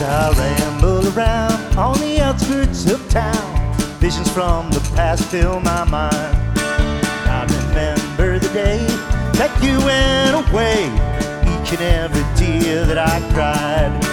I ramble around on the outskirts of town. Visions from the past fill my mind. I remember the day that you went away, each and every tear that I cried.